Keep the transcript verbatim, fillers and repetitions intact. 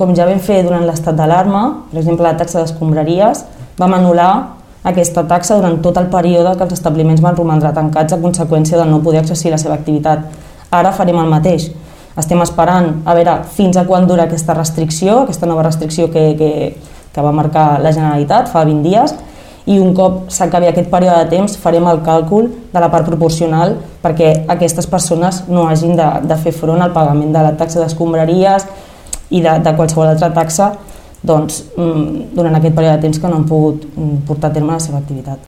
com ja vam fer durant l'estat d'alarma, per exemple la taxa d'escombraries, vam anul·lar aquesta taxa durant tot el període que els establiments van romandre tancats a conseqüència de no poder exercir la seva activitat. Ara farem el mateix. Estem esperant a veure fins a quan dura aquesta restricció, aquesta nova restricció que, que, que va marcar la Generalitat fa vint dies, i un cop s'acabi aquest període de temps farem el càlcul de la part proporcional perquè aquestes persones no hagin de, de fer front al pagament de la taxa d'escombraries i de, de qualsevol altra taxa doncs, durant aquest període de temps que no han pogut portar a terme la seva activitat.